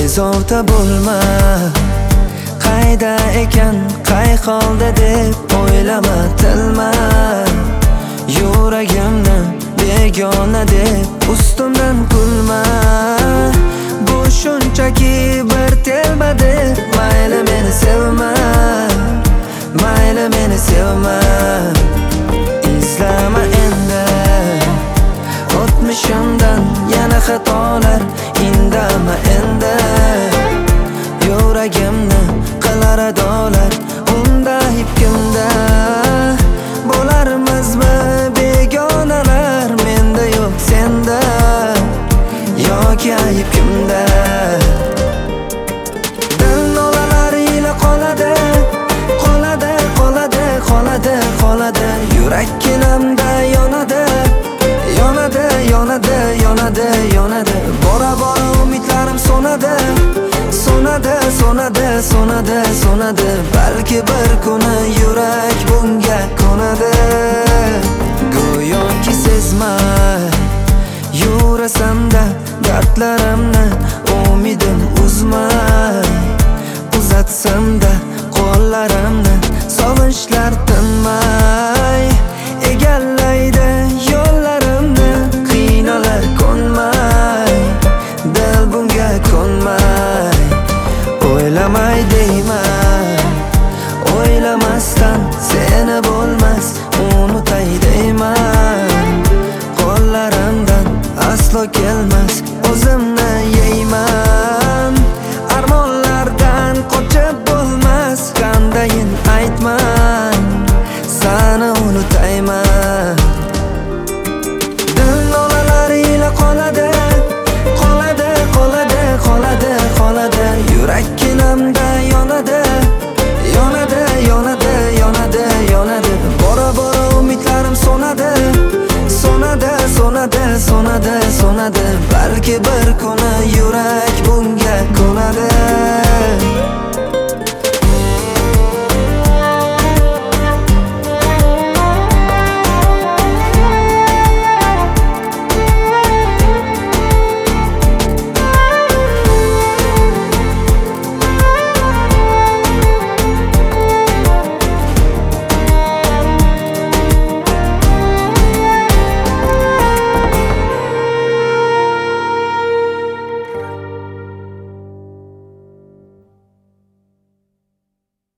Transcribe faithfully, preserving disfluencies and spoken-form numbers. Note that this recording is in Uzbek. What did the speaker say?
bezovta bo'lma. Qayda ekan, qay holda deb o'ylama, tilma. Yuragimni begona deb ustimdan kulma. Bu shunchaki bir telba deb mayli meni sevma, mayli meni sevma. Izlama endi o'tmishimdan yana xatolar, indama endi. Yuragimni qilar adolar, unda hip kimda? Bo'larmizmi begonalar, menda yo'q senda, yoki ayb kimda? Dil nolalar ila qoladi, qoladi, qoladi, qoladi, qoladi. Yurak kelamda yonadi, yonadi, yonadi, yonadi, yonadi. Bora bora umidlarim so'nadi, so'nadi, so'nadi, so'nadi, so'nadi. Balki bir kuni yurak bunga ko'nadi. Go'yoki sezmay yurasamda dardlarimni, umidim uzmay uzatsamda qo'llarimni, sog'inchlar tinmay egallaydi yo'llarimni. Qiynolar ko'nmay, dil bunga ko'nmay. O'ylamay deyman, o'ylamasdan seni bo'lmas, unutay deyman. Qo'llarimdan aslo kelmas o'zim